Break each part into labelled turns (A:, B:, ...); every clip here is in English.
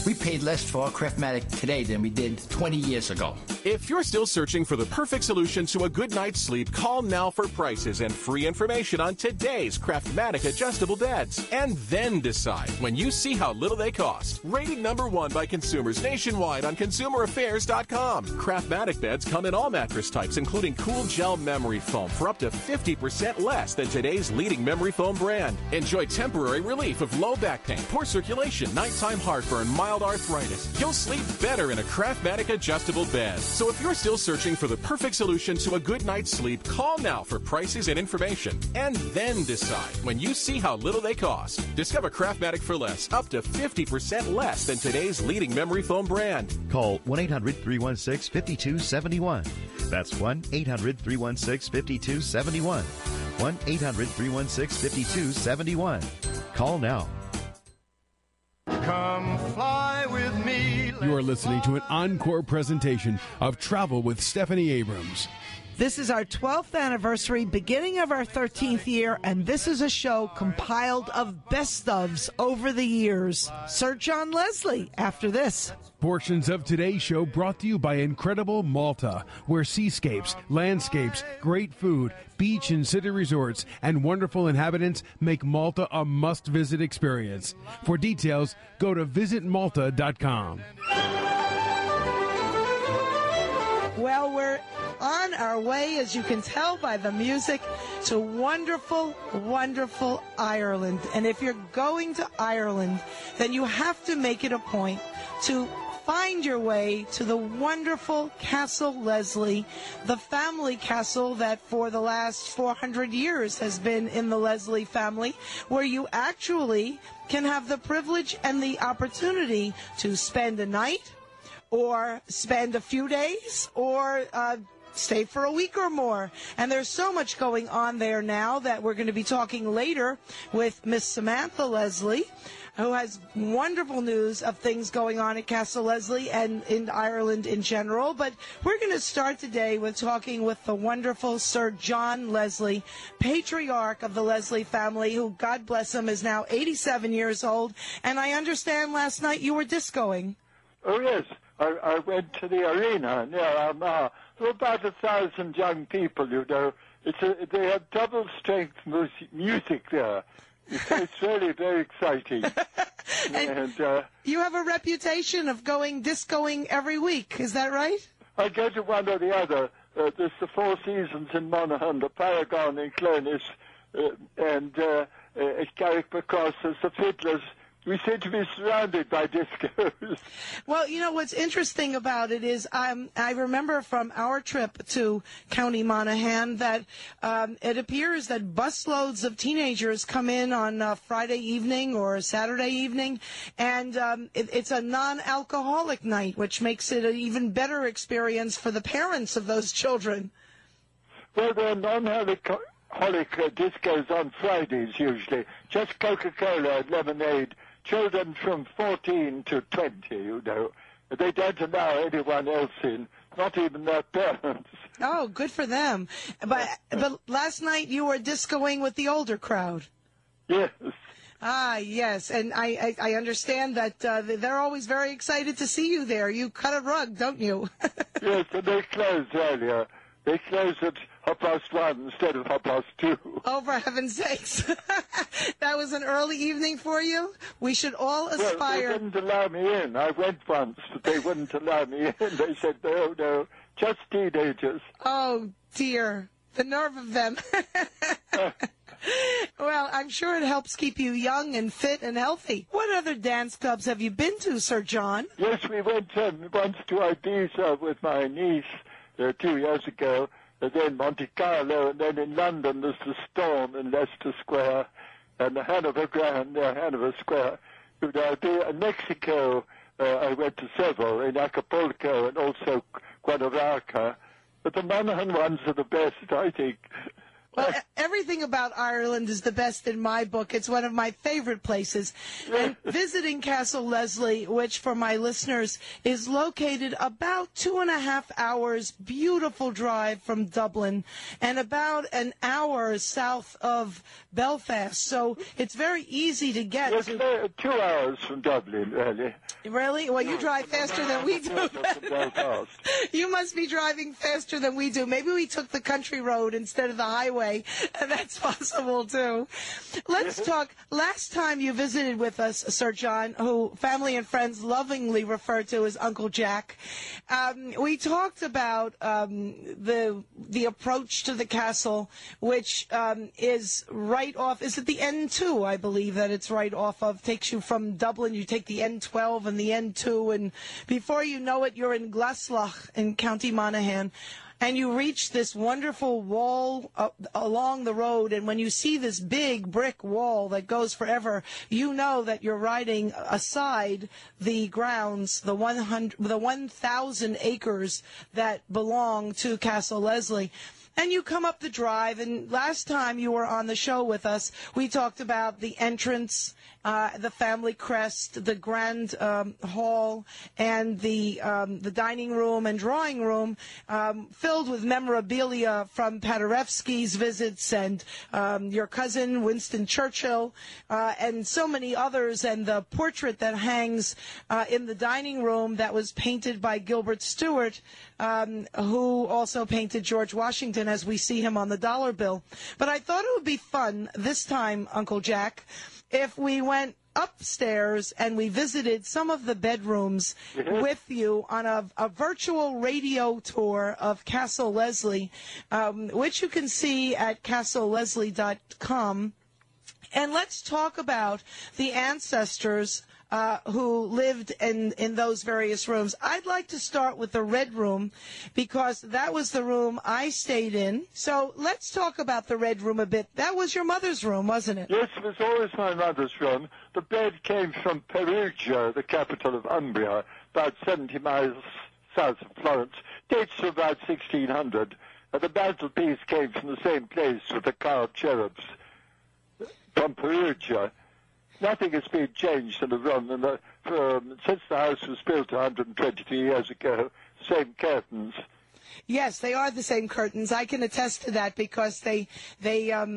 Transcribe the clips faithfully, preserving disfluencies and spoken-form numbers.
A: We paid less for our Craftmatic today than we did twenty years ago.
B: If you're still searching for the perfect solution to a good night's sleep, call now for prices and free information on today's Craftmatic adjustable beds. And then decide when you see how little they cost. Rated number one by consumers nationwide on consumer affairs dot com. Craftmatic beds come in all mattress types, including cool gel memory foam for up to fifty percent less than today's leading memory foam brand. Enjoy temporary relief of low back pain, poor circulation, nighttime heartburn, mild arthritis. You'll sleep better in a Craftmatic adjustable bed. So if you're still searching for the perfect solution to a good night's sleep, call now for prices and information. And then decide when you see how little they cost. Discover Craftmatic for less, up to fifty percent less than today's leading memory foam brand.
C: Call one eight hundred three one six five two seven one. That's one eight hundred three one six five two seven one. one eight hundred three one six five two seven one. Call now.
D: Come fly with me.
E: You are listening to an encore presentation of Travel with Stephanie Abrams.
F: This is our twelfth anniversary, beginning of our thirteenth year, and this is a show compiled of best ofs over the years. Sir John Leslie after this.
E: Portions of today's show brought to you by Incredible Malta, where seascapes, landscapes, great food, beach and city resorts, and wonderful inhabitants make Malta a must-visit experience. For details, go to visit malta dot com.
F: Well, we're on our way, as you can tell by the music, to wonderful, wonderful Ireland. And if you're going to Ireland, then you have to make it a point to find your way to the wonderful Castle Leslie, the family castle that for the last four hundred years has been in the Leslie family, where you actually can have the privilege and the opportunity to spend a night, or spend a few days, or uh, stay for a week or more. And there's so much going on there now that we're going to be talking later with Miss Samantha Leslie, who has wonderful news of things going on at Castle Leslie and in Ireland in general. But we're going to start today with talking with the wonderful Sir John Leslie, patriarch of the Leslie family, who, God bless him, is now eighty-seven years old. And I understand last night you were discoing.
G: Oh, yes. I, I went to the arena near Armagh. There were about a thousand young people, you know. It's a, they have double-strength music, music there. It's, it's really very exciting.
F: and
G: and uh,
F: you have a reputation of going discoing every week. Is that right?
G: I go to one or the other. Uh, there's the Four Seasons in Monaghan, the Paragon in Clones, uh, and uh, uh, at Carrickmacross, there's the Fiddlers. We seem to be surrounded by discos.
F: Well, you know, what's interesting about it is um, I remember from our trip to County Monaghan that um, it appears that busloads of teenagers come in on a Friday evening or a Saturday evening, and um, it, it's a non-alcoholic night, which makes it an even better experience for the parents of those children.
G: Well, there are non-alcoholic uh, discos on Fridays, usually. Just Coca-Cola and lemonade. Children from fourteen to twenty, you know. They don't allow anyone else in, not even their parents.
F: Oh, good for them. But but last night you were discoing with the older crowd.
G: Yes.
F: Ah, yes. And I, I, I understand that uh, they're always very excited to see you there. You cut a rug, don't you?
G: Yes, and they close earlier. They close at half past one instead of half past two.
F: Oh, for heaven's sakes. That was an early evening for you? We should all aspire.
G: Well, they wouldn't allow me in. I went once, but they wouldn't allow me in. They said, no, no, just teenagers.
F: Oh, dear. The nerve of them. Well, I'm sure it helps keep you young and fit and healthy. What other dance clubs have you been to, Sir John?
G: Yes, we went um, once to Ibiza with my niece uh, two years ago, and then Monte Carlo, and then in London there's the Storm in Leicester Square, and the Hanover Grand near Hanover Square. You know, in Mexico, uh, I went to several, in Acapulco and also Cuernavaca. But the Monaghan ones are the best, I think.
F: Well, everything about Ireland is the best in my book. It's one of my favorite places. And visiting Castle Leslie, which for my listeners is located about two and a half hours, beautiful drive from Dublin, and about an hour south of Belfast. So it's very easy to get.
G: Yes,
F: to...
G: uh, two hours from Dublin, really.
F: Really? Well, you drive faster than we do. You must be driving faster than we do. Maybe we took the country road instead of the highway. That's possible, too. Let's talk. Last time you visited with us, Sir John, who family and friends lovingly refer to as Uncle Jack, um, we talked about um, the the approach to the castle, which um, is right off. Is it the N two, I believe, that it's right off of? Takes you from Dublin. You take the N twelve and the N two, and before you know it, you're in Glaslach in County Monaghan. And you reach this wonderful wall uh, along the road, and when you see this big brick wall that goes forever, you know that you're riding aside the grounds, the one hundred, the one thousand acres that belong to Castle Leslie. And you come up the drive, and last time you were on the show with us, we talked about the entrance, uh, the family crest, the grand um, hall, and the um, the dining room and drawing room um, filled with memorabilia from Paderewski's visits and um, your cousin Winston Churchill uh, and so many others, and the portrait that hangs uh, in the dining room that was painted by Gilbert Stuart, um, who also painted George Washington as we see him on the dollar bill. But I thought it would be fun this time, Uncle Jack, if we went upstairs and we visited some of the bedrooms mm-hmm. with you on a, a virtual radio tour of Castle Leslie, um, which you can see at castle leslie dot com. And let's talk about the ancestors Uh, who lived in, in those various rooms. I'd like to start with the Red Room because that was the room I stayed in. So let's talk about the Red Room a bit. That was your mother's room, wasn't it?
G: Yes, it was always my mother's room. The bed came from Perugia, the capital of Umbria, about seventy miles south of Florence. Dates to about sixteen hundred. And the mantelpiece came from the same place with the carved cherubs from Perugia. Nothing has been changed in the room. And the, um, since the house was built one hundred twenty-three years ago, same curtains.
F: Yes, they are the same curtains. I can attest to that because they, they, um,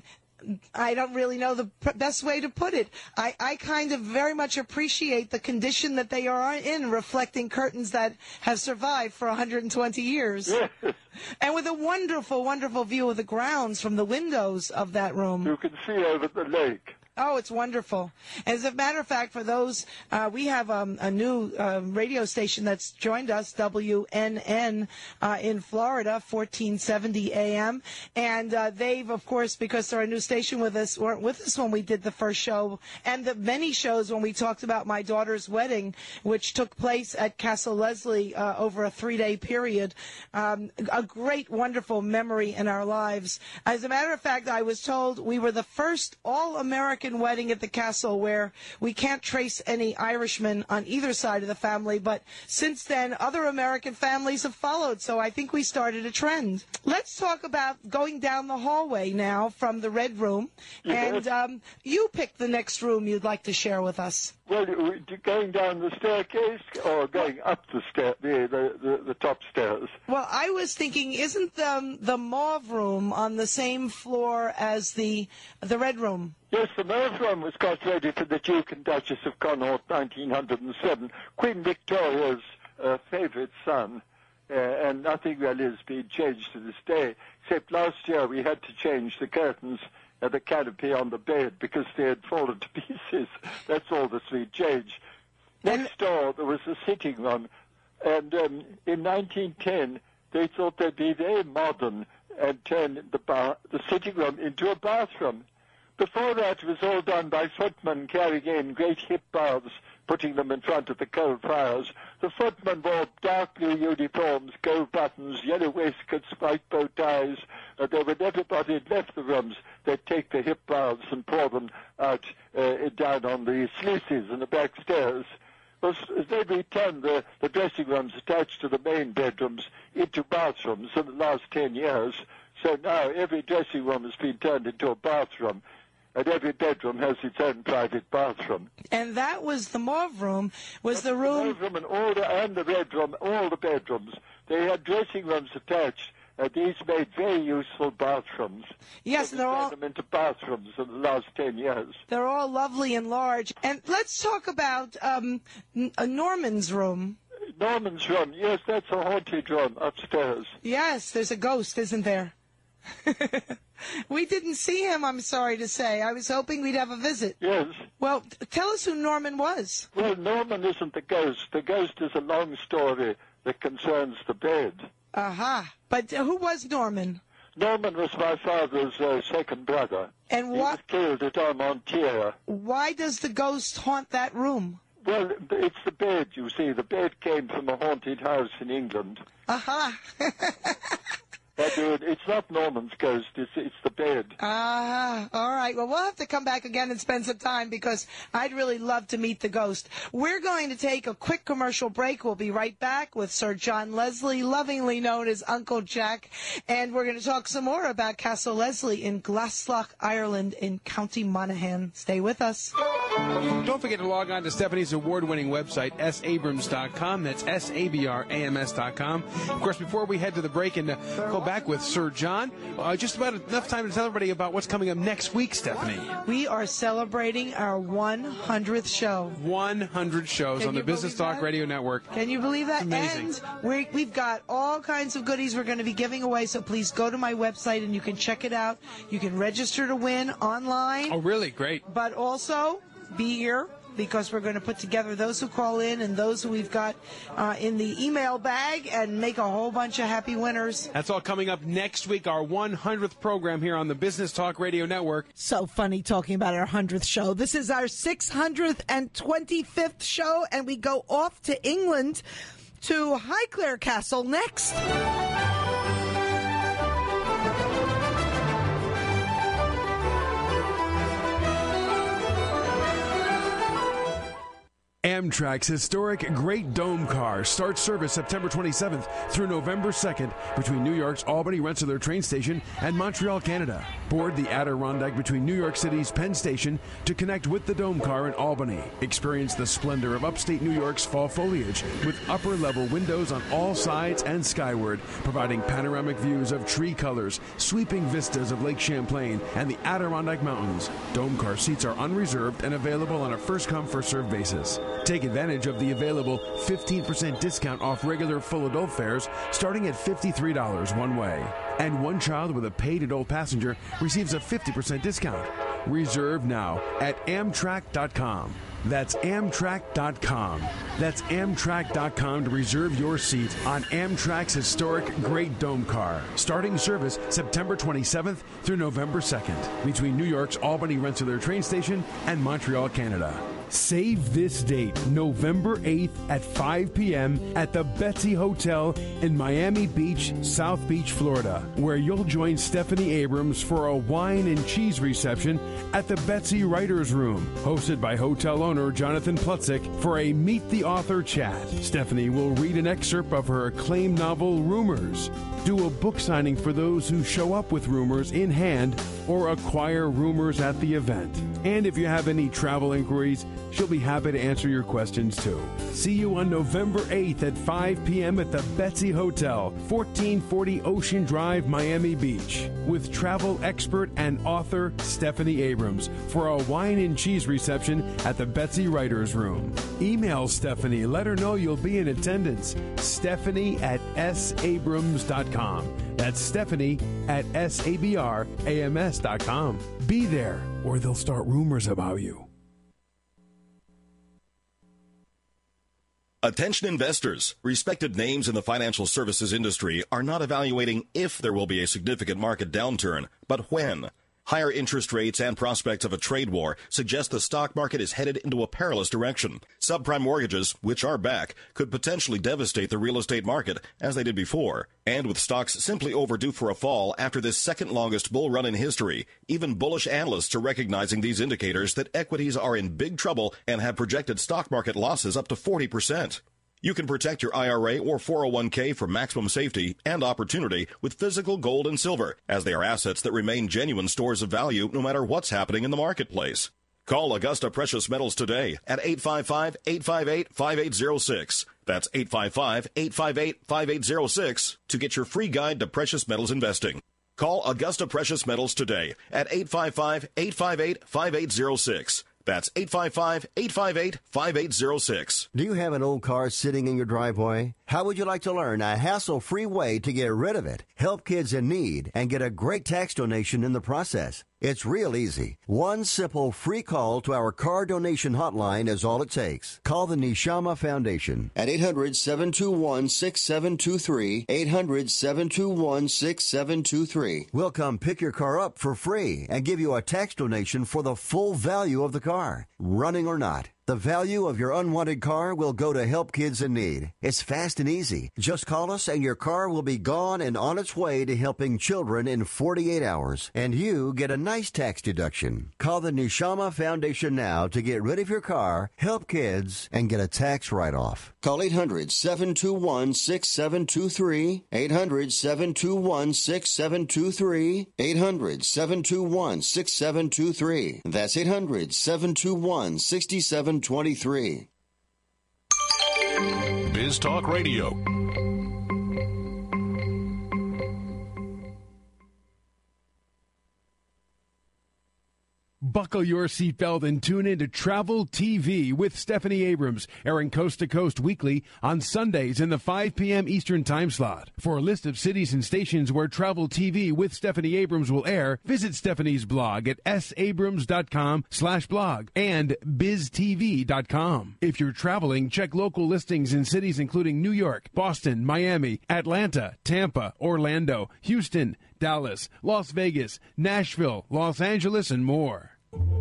F: I don't really know the best way to put it. I, I kind of very much appreciate the condition that they are in, reflecting curtains that have survived for one hundred twenty years.
G: Yes.
F: And with a wonderful, wonderful view of the grounds from the windows of that room.
G: You can see over the lake.
F: Oh, it's wonderful. As a matter of fact, for those, uh, we have um, a new uh, radio station that's joined us, W N N, uh, in Florida, fourteen seventy A M. And uh, they've, of course, because they're a new station with us, weren't with us when we did the first show, and the many shows when we talked about my daughter's wedding, which took place at Castle Leslie uh, over a three-day period. Um, a great, wonderful memory in our lives. As a matter of fact, I was told we were the first all-American wedding at the castle where we can't trace any Irishmen on either side of the family, but since then other American families have followed, so I think we started a trend. Let's talk about going down the hallway now from the Red Room, yes. and um, you pick the next room you'd like to share with us.
G: Well, going down the staircase or going up the stair, the, the, the, the top stairs?
F: Well, I was thinking, isn't the, the Mauve Room on the same floor as the the Red Room?
G: Yes, the Mauve Room was got ready for the Duke and Duchess of Connaught, nineteen oh seven, Queen Victoria's uh, favourite son, uh, and nothing really has been changed to this day, except last year we had to change the curtains and the canopy on the bed because they had fallen to pieces. That's all that's been changed. Next door, there was a sitting room, and um, in nineteen ten, they thought they'd be very modern and turn the, bar, the sitting room into a bathroom. Before that, it was all done by footmen carrying in great hip baths, putting them in front of the coal fires. The footmen wore dark blue uniforms, gold buttons, yellow waistcoats, white bow ties. Uh, they, when everybody had left the rooms, they'd take the hip baths and pour them out uh, down on the sluices in the back stairs. Well, they returned the, the dressing rooms attached to the main bedrooms into bathrooms in the last ten years. So now every dressing room has been turned into a bathroom, and every bedroom has its own private bathroom.
F: And that was the mauve room, was the
G: The
F: room...
G: mauve room and, all the, and the red room, all the bedrooms. They had dressing rooms attached, and these made very useful bathrooms.
F: Yes,
G: They've
F: they're all...
G: turned them into bathrooms in the last ten years.
F: They're all lovely and large. And let's talk about um, N- uh, Norman's room.
G: Norman's room, yes, that's a haunted room upstairs.
F: Yes, there's a ghost, isn't there? We didn't see him, I'm sorry to say. I was hoping we'd have a visit.
G: Yes.
F: Well, t- tell us who Norman was.
G: Well, Norman isn't the ghost. The ghost is a long story that concerns the bed.
F: Aha. Uh-huh. But uh, who was Norman?
G: Norman was my father's uh, second brother.
F: And
G: He
F: what?
G: was killed at Armentières.
F: Why does the ghost haunt that room?
G: Well, it's the bed, you see. The bed came from a haunted house in England.
F: Aha. Uh-huh.
G: But uh, it's not Norman's ghost, it's, it's the bed.
F: Ah, all right. Well, we'll have to come back again and spend some time because I'd really love to meet the ghost. We're going to take a quick commercial break. We'll be right back with Sir John Leslie, lovingly known as Uncle Jack, and we're going to talk some more about Castle Leslie in Glasslough, Ireland in County Monaghan. Stay with us.
E: Don't forget to log on to Stephanie's award-winning website, s abrams dot com. That's S A B R A M S dot com. Of course, before we head to the break and uh, go back with Sir John, uh, just about enough time to tell everybody about what's coming up next week, Stephanie.
F: We are celebrating our one hundredth show.
E: one hundred shows
F: Can
E: on the
F: you
E: Business
F: believe
E: Talk
F: that?
E: Radio Network.
F: Can you believe that?
E: Amazing.
F: And we're, we've got all kinds of goodies we're going to be giving away, so please go to my website and you can check it out. You can register to win online.
E: Oh, really? Great.
F: But also be here because we're going to put together those who call in and those who we've got uh, in the email bag and make a whole bunch of happy winners.
E: That's all coming up next week, our one hundredth program here on the Business Talk Radio Network.
F: So funny talking about our one hundredth show. This is our six hundred twenty-fifth show, and we go off to England to Highclere Castle next.
E: Amtrak's historic Great Dome Car starts service September twenty-seventh through November second between New York's Albany Rensselaer train station and Montreal, Canada. Board the Adirondack between New York City's Penn Station to connect with the Dome Car in Albany. Experience the splendor of upstate New York's fall foliage with upper-level windows on all sides and skyward, providing panoramic views of tree colors, sweeping vistas of Lake Champlain and the Adirondack Mountains. Dome Car seats are unreserved and available on a first-come, first-served basis. Take advantage of the available fifteen percent discount off regular full adult fares starting at fifty-three dollars one way. And one child with a paid adult passenger receives a fifty percent discount. Reserve now at Amtrak dot com. That's Amtrak dot com. That's Amtrak dot com to reserve your seat on Amtrak's historic Great Dome Car. Starting service September twenty-seventh through November second between New York's Albany Rensselaer train station and Montreal, Canada. Save this date, November eighth at five p.m. at the Betsy Hotel in Miami Beach, South Beach, Florida, where you'll join Stephanie Abrams for a wine and cheese reception at the Betsy Writers Room, hosted by hotel owner Jonathan Plutzik for a Meet the Author chat. Stephanie will read an excerpt of her acclaimed novel, Rumors, do a book signing for those who show up with Rumors in hand or acquire Rumors at the event. And if you have any travel inquiries, she'll be happy to answer your questions too. See you on November eighth at five p.m. at the Betsy Hotel, fourteen forty Ocean Drive, Miami Beach, with travel expert and author Stephanie Abrams for a wine and cheese reception at the Betsy Writers Room. Email Stephanie, let her know you'll be in attendance. Stephanie at s abrams dot com. That's Stephanie at s a b r a m s dot com. Be there, or they'll start rumors about you.
H: Attention investors. Respected names in the financial services industry are not evaluating if there will be a significant market downturn, but when. Higher interest rates and prospects of a trade war suggest the stock market is headed into a perilous direction. Subprime mortgages, which are back, could potentially devastate the real estate market as they did before. And with stocks simply overdue for a fall after this second longest bull run in history, even bullish analysts are recognizing these indicators that equities are in big trouble and have projected stock market losses up to forty percent. You can protect your I R A or four oh one k for maximum safety and opportunity with physical gold and silver, as they are assets that remain genuine stores of value no matter what's happening in the marketplace. Call Augusta Precious Metals today at eight five five, eight five eight, five eight zero six. That's eight five five, eight five eight, five eight zero six to get your free guide to precious metals investing. Call Augusta Precious Metals today at eight five five, eight five eight, five eight zero six. That's eight five five, eight five eight, five eight zero six.
I: Do you have an old car sitting in your driveway? How would you like to learn a hassle-free way to get rid of it, help kids in need, and get a great tax donation in the process? It's real easy. One simple free call to our car donation hotline is all it takes. Call the Neshama Foundation at eight hundred, seven two one, six seven two three, eight hundred, seven two one, six seven two three. We'll come pick your car up for free and give you a tax donation for the full value of the car, running or not. The value of your unwanted car will go to help kids in need. It's fast and easy. Just call us and your car will be gone and on its way to helping children in forty-eight hours. And you get a nice tax deduction. Call the Neshama Foundation now to get rid of your car, help kids, and get a tax write-off. Call eight hundred, seven two one, six seven two three, eight hundred, seven two one, six seven two three, eight hundred, seven two one, six seven two three. That's eight hundred, seven two one, six seven two three.
B: Biz Talk Radio.
E: Buckle your seatbelt and tune in to Travel T V with Stephanie Abrams, airing coast to coast weekly on Sundays in the five p.m. Eastern time slot. For a list of cities and stations where Travel T V with Stephanie Abrams will air, visit Stephanie's blog at sabrams.com slash blog and biz t v dot com. If you're traveling, check local listings in cities including New York, Boston, Miami, Atlanta, Tampa, Orlando, Houston, Dallas, Las Vegas, Nashville, Los Angeles, and more.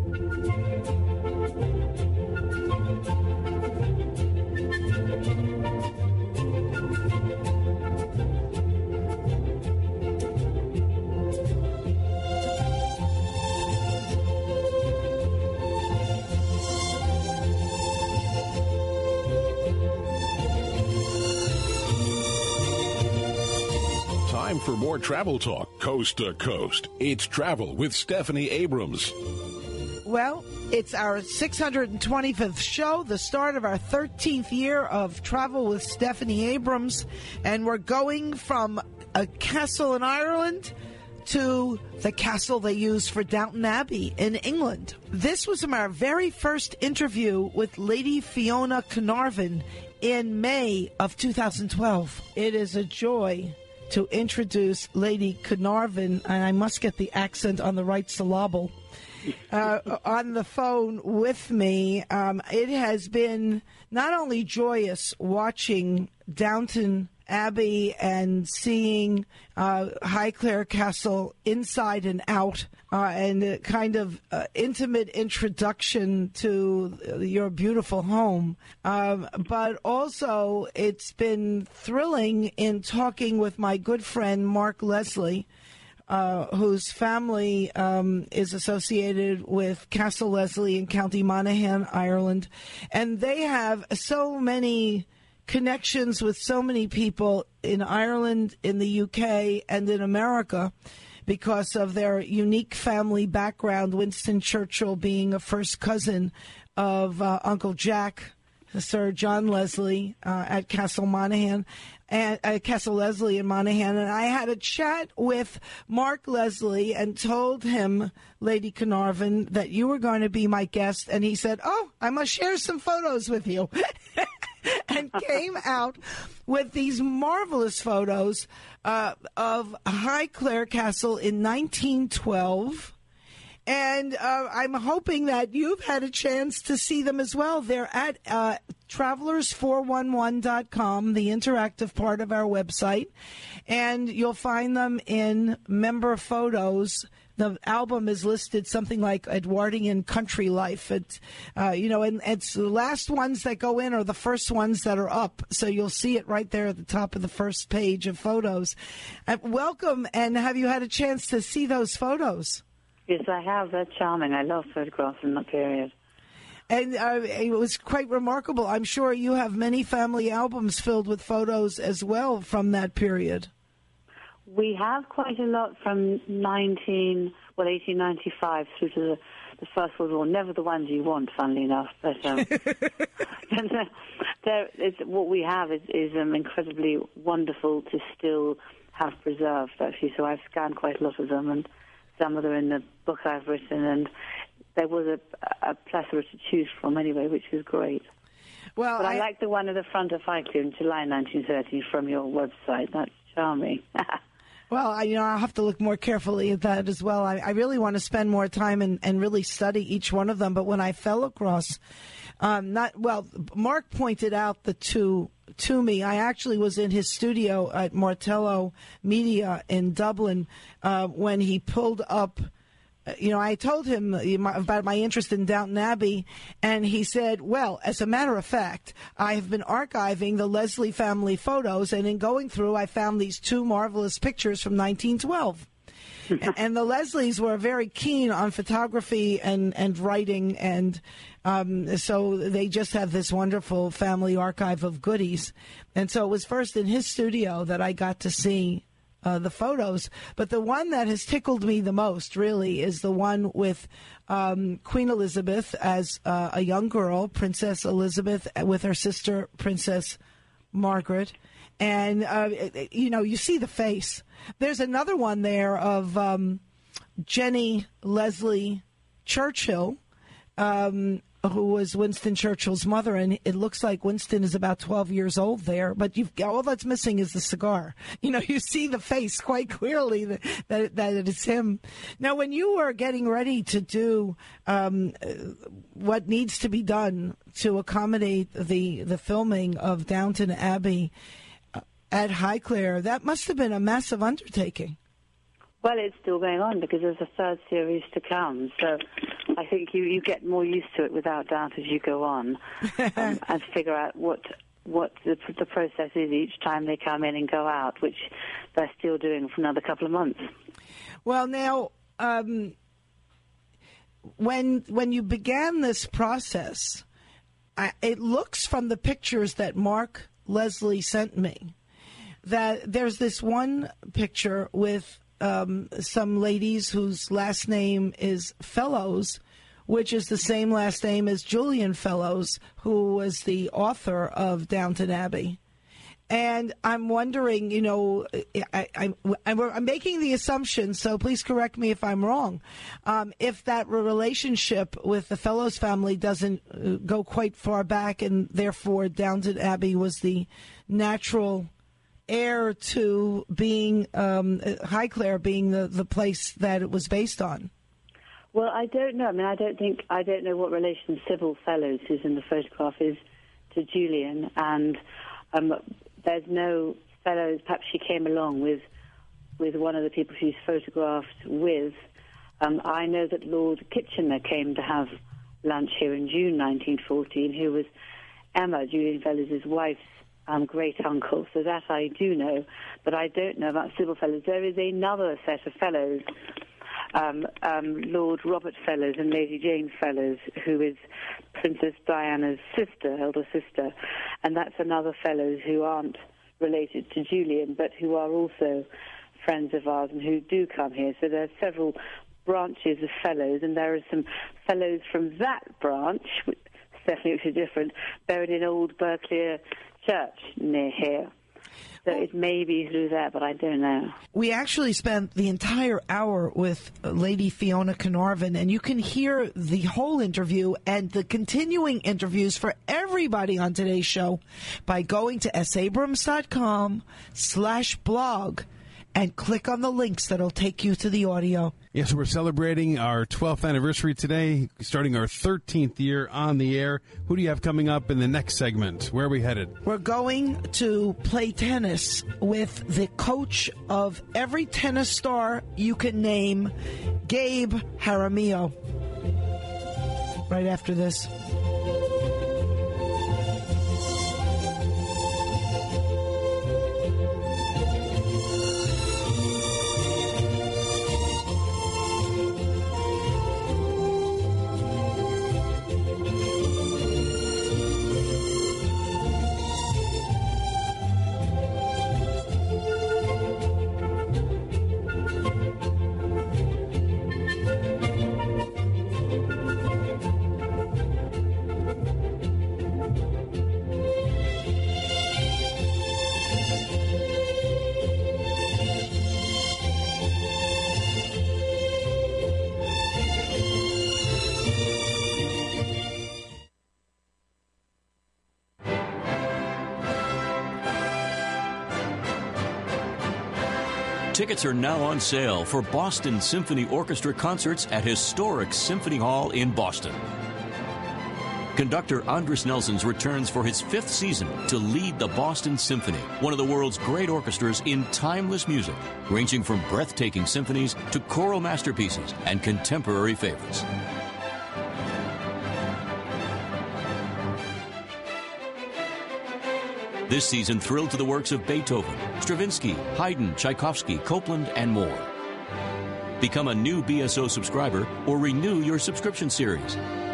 B: Time for more travel talk, coast to coast. It's Travel with Stephanie Abrams.
F: Well, it's our six hundred twenty-fifth show, the start of our thirteenth year of Travel with Stephanie Abrams, and we're going from a castle in Ireland to the castle they use for Downton Abbey in England. This was our very first interview with Lady Fiona Carnarvon in May of two thousand twelve. It is a joy to introduce Lady Carnarvon, and I must get the accent on the right syllable, uh, on the phone with me. Um, it has been not only joyous watching Downton Abbey and seeing uh, Highclere Castle inside and out, uh, and a kind of uh, intimate introduction to your beautiful home. Um, but also, it's been thrilling in talking with my good friend Mark Leslie, Uh, whose family um, is associated with Castle Leslie in County Monaghan, Ireland. And they have so many connections with so many people in Ireland, in the U K, and in America because of their unique family background, Winston Churchill being a first cousin of uh, Uncle Jack, Sir John Leslie, uh, at Castle Monaghan, and uh, Castle Leslie in Monaghan. And I had a chat with Mark Leslie and told him, Lady Carnarvon, that you were going to be my guest. And he said, oh, I must share some photos with you. And came out with these marvelous photos uh, of Highclere Castle in nineteen twelve. And uh, I'm hoping that you've had a chance to see them as well. They're at uh, travelers four one one dot com, the interactive part of our website. And you'll find them in member photos. The album is listed something like Edwardian Country Life. It's, uh, you know, and it's the last ones that go in are the first ones that are up. So you'll see it right there at the top of the first page of photos. Uh, welcome, and have you had a chance to see those photos?
J: Yes, I have. That's charming. I love photographs in that period.
F: And uh, it was quite remarkable. I'm sure you have many family albums filled with photos as well from that period.
J: We have quite a lot from nineteen, well, eighteen ninety-five through to the, the First World War. Never the ones you want, funnily enough. But um, there, it's, what we have is, is um, incredibly wonderful to still have preserved, actually. So I've scanned quite a lot of them, and some of them are in the book I've written, and there was a, a plethora to choose from anyway, which was great.
F: Well,
J: but I,
F: I
J: like the one at the front of Highclere in July nineteen thirty from your website. That's charming.
F: Well, I, you know, I'll have to look more carefully at that as well. I, I really want to spend more time and, and really study each one of them. But when I fell across, um, not well, Mark pointed out the two to me. I actually was in his studio at Martello Media in Dublin uh, when he pulled up. You know, I told him about my interest in Downton Abbey, and he said, well, as a matter of fact, I have been archiving the Leslie family photos, and in going through, I found these two marvelous pictures from nineteen twelve. And the Leslies were very keen on photography and, and writing, and um, so they just have this wonderful family archive of goodies. And so it was first in his studio that I got to see Uh, the photos, but the one that has tickled me the most really is the one with um, Queen Elizabeth as uh, a young girl, Princess Elizabeth, with her sister, Princess Margaret. And, uh, you know, you see the face. There's another one there of um, Jenny Leslie Churchill, um, who was Winston Churchill's mother, and it looks like Winston is about twelve years old there, but you've, all that's missing is the cigar. You know, you see the face quite clearly that, that, that it is him. Now, when you were getting ready to do um, what needs to be done to accommodate the, the filming of Downton Abbey at Highclere, that must have been a massive undertaking.
J: Well, it's still going on because there's a third series to come. So I think you, you get more used to it without doubt as you go on um, and figure out what what the, the process is each time they come in and go out, which they're still doing for another couple of months.
F: Well, now, um, when when you began this process, I, it looks from the pictures that Mark Leslie sent me that there's this one picture with Um, some ladies whose last name is Fellows, which is the same last name as Julian Fellows, who was the author of Downton Abbey. And I'm wondering, you know, I, I, I'm making the assumption, so please correct me if I'm wrong, um, if that relationship with the Fellows family doesn't go quite far back, and therefore Downton Abbey was the natural heir to being um, Highclere being the, the place that it was based on?
J: Well, I don't know. I mean, I don't think I don't know what relation Sybil Fellows, who's in the photograph, is to Julian, and um, there's no Fellows. Perhaps she came along with with one of the people she's photographed with. Um, I know that Lord Kitchener came to have lunch here in June nineteen fourteen, who was Emma, Julian Fellows' wife's um, great uncle. So that I do know, but I don't know about Sybil Fellows. There is another set of Fellows. Um, um, Lord Robert Fellows and Lady Jane Fellows, who is Princess Diana's sister, elder sister, and that's another Fellows who aren't related to Julian, but who are also friends of ours and who do come here. So there are several branches of Fellows, and there are some Fellows from that branch, which definitely which are different, buried in Old Berkeley Church near here. So it may be through that, but I don't know.
F: We actually spent the entire hour with Lady Fiona Carnarvon, and you can hear the whole interview and the continuing interviews for everybody on today's show by going to sabrams.com slash blog and click on the links that'll take you to the audio.
E: Yes, we're celebrating our twelfth anniversary today, starting our thirteenth year on the air. Who do you have coming up in the next segment? Where are we headed?
F: We're going to play tennis with the coach of every tennis star you can name, Gabe Jaramillo. Right after this.
K: Tickets are now on sale for Boston Symphony Orchestra concerts at historic Symphony Hall in Boston. Conductor Andris Nelsons returns for his fifth season to lead the Boston Symphony, one of the world's great orchestras in timeless music, ranging from breathtaking symphonies to choral masterpieces and contemporary favorites. This season thrilled to the works of Beethoven, Stravinsky, Haydn, Tchaikovsky, Copland, and more. Become a new B S O subscriber or renew your subscription series.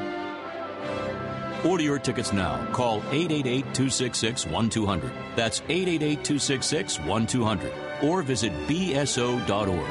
K: Order your tickets now. Call eight eight eight, two six six, one two zero zero. That's eight eight eight, two six six, one two zero zero. Or visit B S O dot org.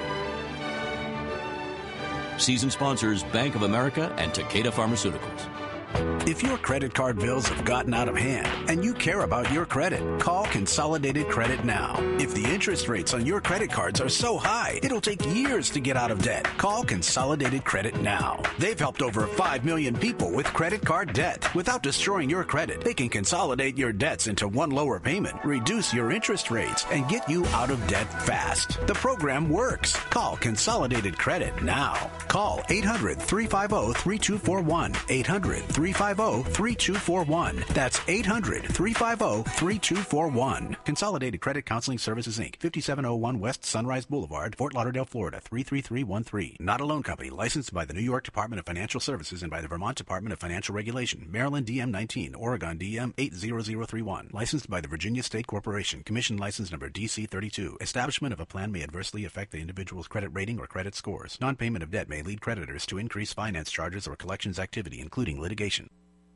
K: Season sponsors Bank of America and Takeda Pharmaceuticals.
L: If your credit card bills have gotten out of hand and you care about your credit, call Consolidated Credit now. If the interest rates on your credit cards are so high, it'll take years to get out of debt. Call Consolidated Credit now. They've helped over five million people with credit card debt. Without destroying your credit, they can consolidate your debts into one lower payment, reduce your interest rates, and get you out of debt fast. The program works. Call Consolidated Credit now. Call eight hundred, three five zero, three two four one. eight hundred, three five zero, three two four one. That's eight hundred, three five zero, three two four one. Consolidated Credit Counseling Services, Incorporated. fifty-seven oh one West Sunrise Boulevard, Fort Lauderdale, Florida, three three three one three. Not a loan company. Licensed by the New York Department of Financial Services and by the Vermont Department of Financial Regulation. Maryland D M nineteen, Oregon D M eight zero zero three one. Licensed by the Virginia State Corporation. Commission license number D C thirty-two. Establishment of a plan may adversely affect the individual's credit rating or credit scores. Non-payment of debt may lead creditors to increase finance charges or collections activity, including litigation.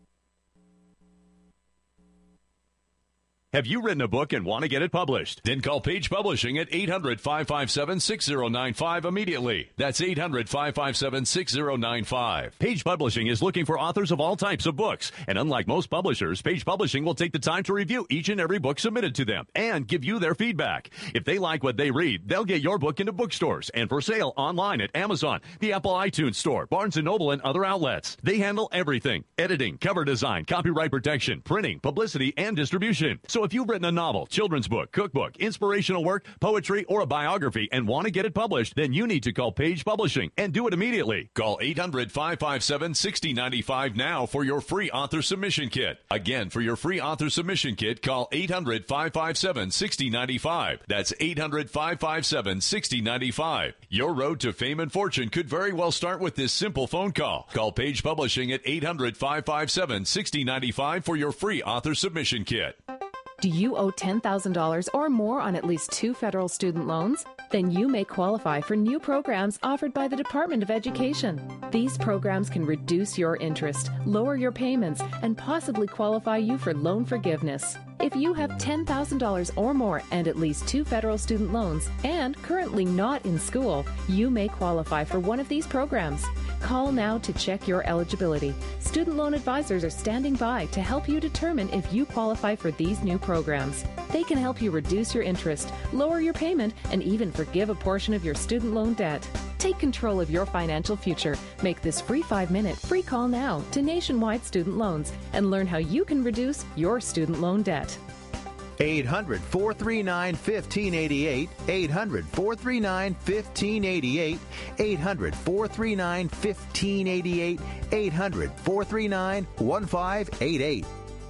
M: Have you written a book and want to get it published? Then call Page Publishing at eight hundred, five five seven, six zero nine five immediately. That's eight hundred, five five seven, six zero nine five. Page Publishing is looking for authors of all types of books. And unlike most publishers, Page Publishing will take the time to review each and every book submitted to them and give you their feedback. If they like what they read, they'll get your book into bookstores and for sale online at Amazon, the Apple iTunes Store, Barnes and Noble, and other outlets. They handle everything: editing, cover design, copyright protection, printing, publicity, and distribution. So if you've written a novel, children's book, cookbook, inspirational work, poetry, or a biography and want to get it published, then you need to call Page Publishing and do it immediately. Call eight hundred, five five seven, six zero nine five now for your free author submission kit. Again, for your free author submission kit, call eight hundred, five five seven, six zero nine five. That's eight hundred, five five seven, six zero nine five. Your road to fame and fortune could very well start with this simple phone call. Call Page Publishing at eight hundred, five five seven, six zero nine five for your free author submission kit.
N: Do you owe ten thousand dollars or more on at least two federal student loans? Then you may qualify for new programs offered by the Department of Education. These programs can reduce your interest, lower your payments, and possibly qualify you for loan forgiveness. If you have ten thousand dollars or more and at least two federal student loans and currently not in school, you may qualify for one of these programs. Call now to check your eligibility. Student loan advisors are standing by to help you determine if you qualify for these new programs. They can help you reduce your interest, lower your payment, and even forgive a portion of your student loan debt. Take control of your financial future. Make this free five-minute free call now to Nationwide Student Loans and learn how you can reduce your student loan debt.
O: eight hundred, four three nine, one five eight eight. eight hundred, four three nine, one five eight eight. eight hundred, four three nine, one five eight eight. eight hundred, four three nine, one five eight eight.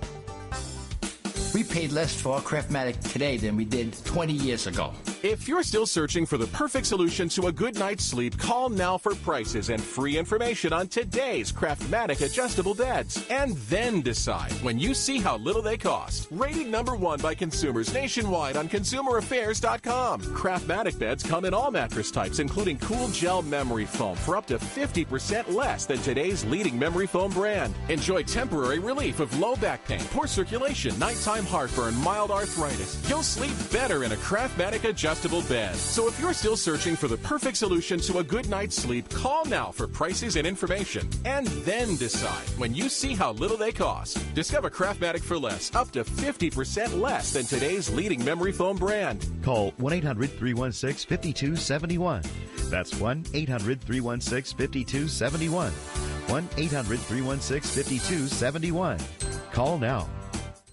A: We paid less for our Craftmatic today than we did twenty years ago.
B: If you're still searching for the perfect solution to a good night's sleep, call now for prices and free information on today's Craftmatic adjustable beds. And then decide when you see how little they cost. Rated number one by consumers nationwide on consumer affairs dot com. Craftmatic beds come in all mattress types, including cool gel memory foam for up to fifty percent less than today's leading memory foam brand. Enjoy temporary relief of low back pain, poor circulation, nighttime heartburn, mild arthritis. You'll sleep better in a Craftmatic adjustable bed. So if you're still searching for the perfect solution to a good night's sleep, call now for prices and information. And then decide when you see how little they cost. Discover Craftmatic for less, up to fifty percent less than today's leading memory foam brand.
C: Call one eight hundred, three one six, five two seven one. That's one eight hundred, three one six, five two seven one. one eight hundred, three one six, five two seven one. Call now.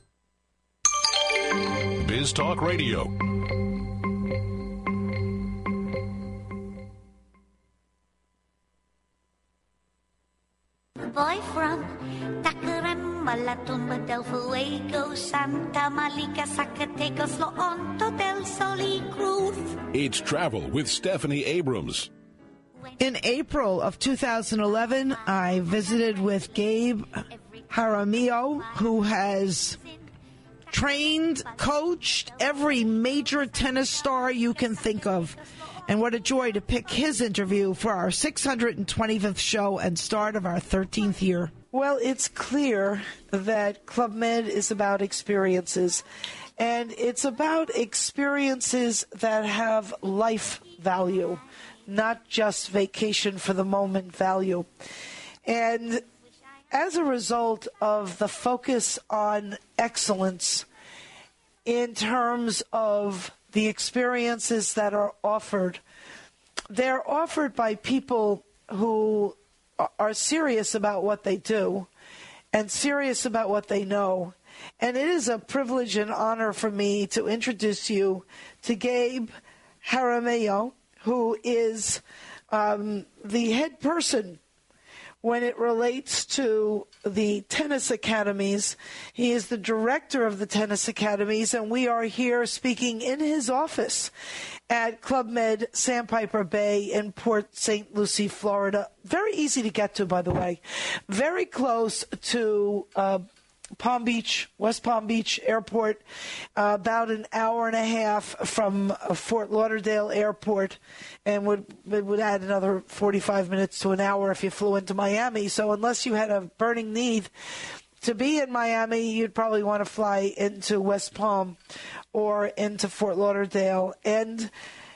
P: Biz Talk Radio. Napa del Fuego, Santa Malika, Zacatecas, Lo Hondo del Sol y Cruz.
Q: It's Travel with Stephanie Abrams.
F: In April of two thousand eleven, I visited with Gabe Jaramillo, who has trained, coached every major tennis star you can think of. And what a joy to pick his interview for our six hundred twenty-fifth show and start of our thirteenth year. Well, it's clear that Club Med is about experiences. And it's about experiences that have life value, not just vacation for the moment value. And as a result of the focus on excellence in terms of the experiences that are offered, they're offered by people who are serious about what they do and serious about what they know. And it is a privilege and honor for me to introduce you to Gabe Jaramillo, who is um, the head person when it relates to the tennis academies. He is the director of the tennis academies, and we are here speaking in his office at Club Med Sandpiper Bay in Port Saint Lucie, Florida. Very easy to get to, by the way. Very close to uh, Palm Beach, West Palm Beach Airport, uh, about an hour and a half from uh, Fort Lauderdale Airport, and would it would add another forty-five minutes to an hour if you flew into Miami. So unless you had a burning need to be in Miami, you'd probably want to fly into West Palm or into Fort Lauderdale. And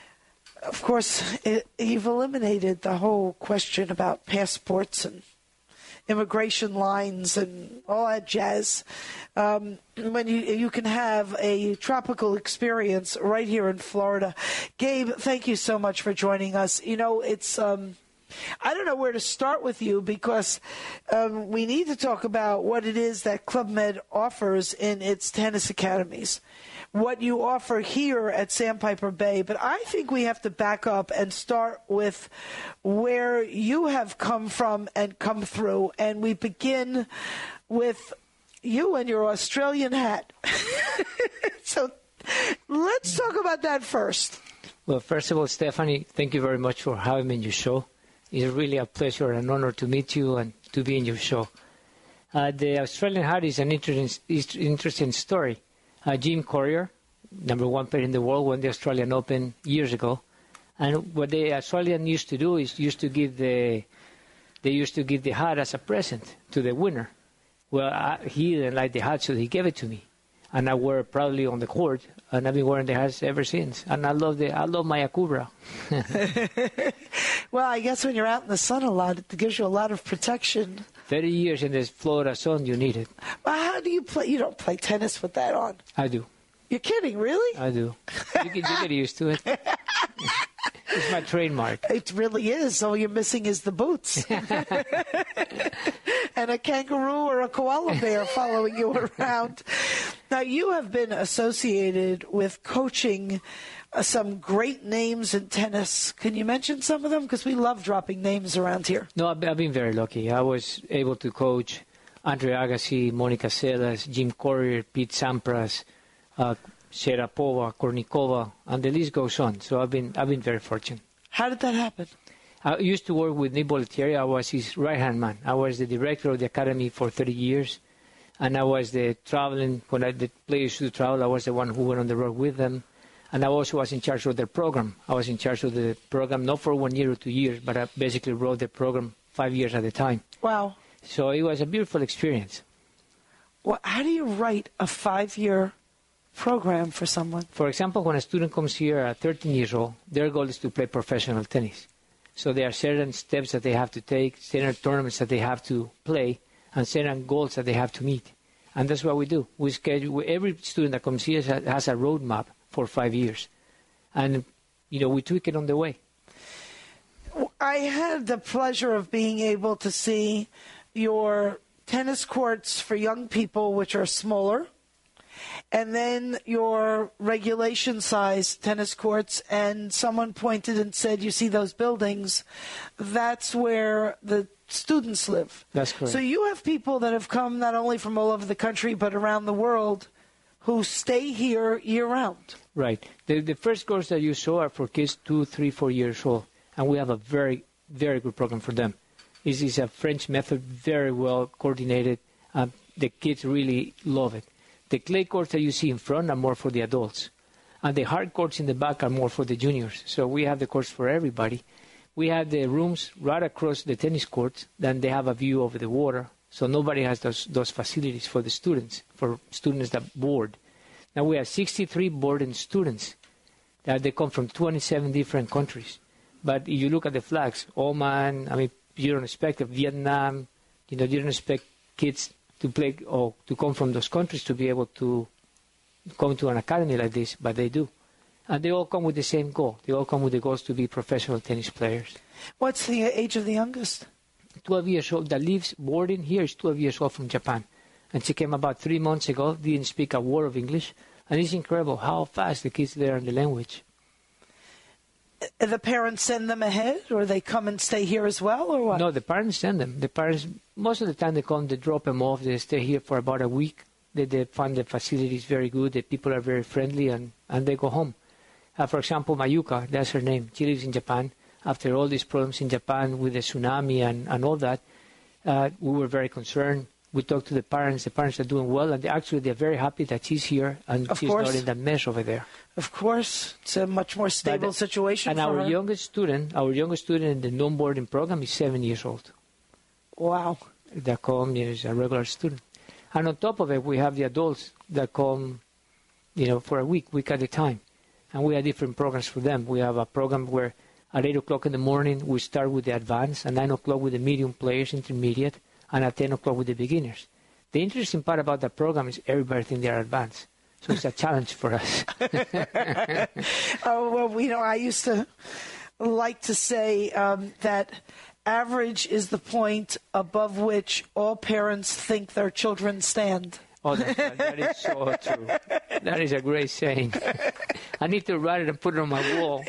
F: of course, it, you've eliminated the whole question about passports and immigration lines and all that jazz. Um, when you you can have a tropical experience right here in Florida. Gabe, thank you so much for joining us. You know, it's um, I don't know where to start with you because um, we need to talk about what it is that Club Med offers in its tennis academies, what you offer here at Sandpiper Bay. But I think we have to back up and start with where you have come from and come through. And we begin with you and your Australian hat. So let's talk about that first.
R: Well, first of all, Stephanie, thank you very much for having me in your show. It's really a pleasure and an honor to meet you and to be in your show. Uh, the Australian hat is an interesting, interesting story. Uh, Jim Courier, number one player in the world, won the Australian Open years ago. And what the Australian used to do is used to give the they used to give the hat as a present to the winner. Well, I, he didn't like the hat, so he gave it to me, and I wore it proudly on the court, and I've been wearing the hats ever since. And I love the I love my Akubra.
F: Well, I guess when you're out in the sun a lot, it gives you a lot of protection.
R: Thirty years in this Florida sun, you need it.
F: Well, how do you play? You don't play tennis with that on.
R: I do.
F: You're kidding, really?
R: I do. You get, you get used to it. It's my trademark.
F: It really is. All you're missing is the boots. And a kangaroo or a koala bear following you around. Now, you have been associated with coaching uh, some great names in tennis. Can you mention some of them? Because we love dropping names around here.
R: No, I've, I've been very lucky. I was able to coach Andre Agassi, Monica Seles, Jim Courier, Pete Sampras, uh, Sharapova, Kornikova, and the list goes on. So I've been I've been very fortunate.
F: How did that happen?
R: I used to work with Nick Bollettieri. I was his right-hand man. I was the director of the academy for thirty years, and I was the traveling, when I, the players should travel, I was the one who went on the road with them. And I also was in charge of their program. I was in charge of the program, not for one year or two years, but I basically wrote the program five years at a time.
F: Wow.
R: So it was a beautiful experience.
F: Well, how do you write a five-year program for someone?
R: For example, when a student comes here at thirteen years old, their goal is to play professional tennis. So there are certain steps that they have to take, certain tournaments that they have to play, and certain goals that they have to meet. And that's what we do. We schedule, every student that comes here has a roadmap for five years. And, you know, we tweak it on the way.
F: I had the pleasure of being able to see your tennis courts for young people, which are smaller, and then your regulation-size tennis courts, and someone pointed and said, you see those buildings, that's where the students live.
R: That's correct.
F: So you have people that have come not only from all over the country but around the world who stay here year-round.
R: Right. The, the first course that you saw are for kids two, three, four years old, and we have a very, very good program for them. This is a French method, very well coordinated. Um, the kids really love it. The clay courts that you see in front are more for the adults, and the hard courts in the back are more for the juniors. So we have the courts for everybody. We have the rooms right across the tennis courts, then they have a view over the water, so nobody has those, those facilities for the students, for students that board. Now we have sixty-three boarding students that they come from twenty-seven different countries. But if you look at the flags, Oman, I mean, you don't expect Vietnam, you know, you don't expect kids to play or to come from those countries to be able to come to an academy like this, but they do. And they all come with the same goal. They all come with the goals to be professional tennis players.
F: What's the age of the youngest?
R: twelve years old. That lives boarding here is twelve years old from Japan. And she came about three months ago, didn't speak a word of English. And it's incredible how fast the kids learn the language.
F: The parents send them ahead, or they come and stay here as well, or what?
R: No, the parents send them. The parents, most of the time they come, they drop them off, they stay here for about a week. They, they find the facilities very good, the people are very friendly, and, and they go home. Uh, for example, Mayuka, that's her name. She lives in Japan. After all these problems in Japan with the tsunami and, and all that, uh, we were very concerned. We talked to the parents. The parents are doing well, and they actually they're very happy that she's here and
F: of
R: she's
F: course.
R: not in that mess over there.
F: Of course, it's a much more stable
R: but,
F: situation.
R: And
F: for
R: our
F: her.
R: youngest student, our youngest student in the non-boarding program is seven years old.
F: Wow.
R: That come is a regular student, and on top of it, we have the adults that come, you know, for a week, week at a time, and we have different programs for them. We have a program where at eight o'clock in the morning we start with the advanced, at nine o'clock with the medium players, intermediate, and at ten o'clock with the beginners. The interesting part about that program is everybody thinks they are advanced. So it's a challenge for us.
F: Oh, well, you know, I used to like to say um, that average is the point above which all parents think their children stand.
R: Oh, that's right. That is so true. That is a great saying. I need to write it and put it on my wall.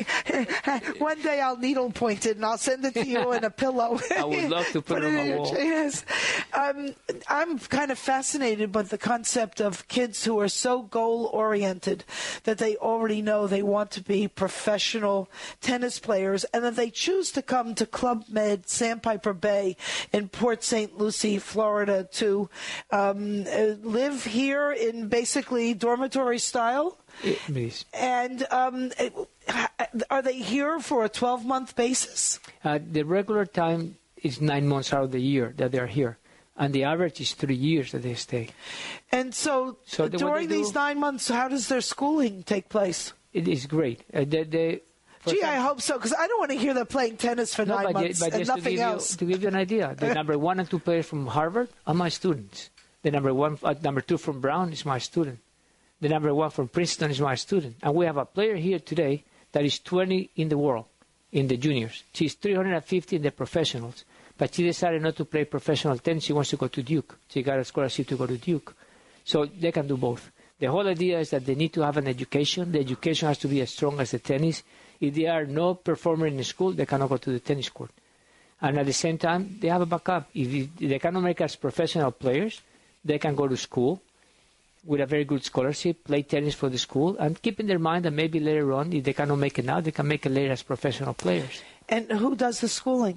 F: One day I'll needle point it and I'll send it to you in a pillow.
R: I would love to put, put it on my wall.
F: Yes. Um, I'm kind of fascinated by the concept of kids who are so goal-oriented that they already know they want to be professional tennis players, and that they choose to come to Club Med Sandpiper Bay in Port Saint Lucie, Florida, to um, live live here in basically dormitory style.
R: It,
F: and um, are they here for a twelve-month basis?
R: Uh, the regular time is nine months out of the year that they're here. And the average is three years that they stay.
F: And so,
R: so
F: during these do, nine months, how does their schooling take place?
R: It is great. Uh, they, they,
F: Gee, I hope so, because I don't want to hear them playing tennis for
R: no,
F: nine
R: but
F: months
R: but
F: and
R: just
F: nothing
R: to give
F: else.
R: You, to give you an idea, the number one and two players from Harvard are my students. The number one, uh, number two from Brown is my student. The number one from Princeton is my student. And we have a player here today that is twenty in the world, in the juniors. She's three hundred fifty in the professionals. But she decided not to play professional tennis. She wants to go to Duke. She got a scholarship to go to Duke. So they can do both. The whole idea is that they need to have an education. The education has to be as strong as the tennis. If they are no performer in the school, they cannot go to the tennis court. And at the same time, they have a backup. If they cannot make as professional players, they can go to school with a very good scholarship, play tennis for the school, and keep in their mind that maybe later on, if they cannot make it now, they can make it later as professional players.
F: And who does the schooling?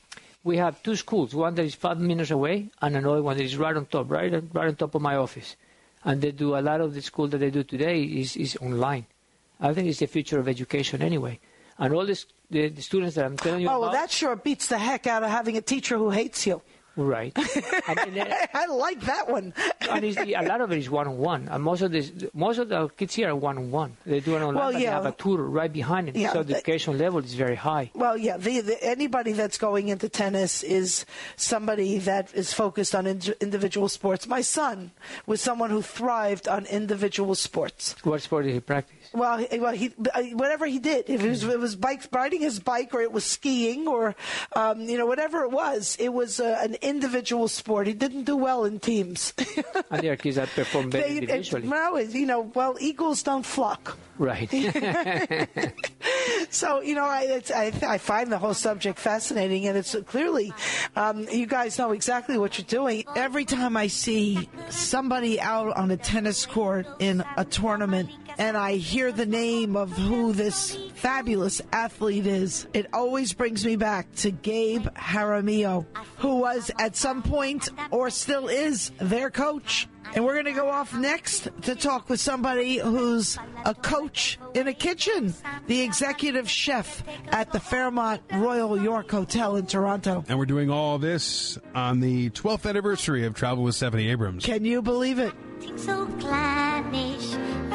R: We have two schools, one that is five minutes away and another one that is right on top, right, right on top of my office. And they do a lot of the school that they do today is, is online. I think it's the future of education anyway. And all this, the, the students that I'm telling you
F: oh,
R: about...
F: Oh, well, that sure beats the heck out of having a teacher who hates you.
R: Right. I, mean, uh,
F: I like that one.
R: And it's, a lot of it is one-on-one. And most of this, most of the kids here are one-on-one. They do it online,
F: well,
R: but
F: yeah.
R: they have a tutor right behind it.
F: Yeah,
R: so the
F: that,
R: education level is very high.
F: Well, yeah, the, the, anybody that's going into tennis is somebody that is focused on in, individual sports. My son was someone who thrived on individual sports.
R: What sport did he practice?
F: Well, he, well, he whatever he did, if it was, it was bike, riding his bike, or it was skiing, or um, you know, whatever it was, it was uh, an individual sport. He didn't do well in teams.
R: And there are kids that perform better
F: they,
R: individually.
F: No, you know, well, eagles don't flock.
R: Right.
F: So, you know, I, it's, I, I find the whole subject fascinating, and it's clearly, um, you guys know exactly what you're doing.
S: Every time I see somebody out on a tennis court in a tournament and I hear the name of who this fabulous athlete is, it always brings me back to Gabe Jaramillo, who was at some point, or still is, their coach. And we're going to go off next to talk with somebody who's a coach in a kitchen, the executive chef at the Fairmont Royal York Hotel in Toronto.
E: And we're doing all this on the twelfth anniversary of Travel with Stephanie Abrams.
S: Can you believe it?
P: So clannish,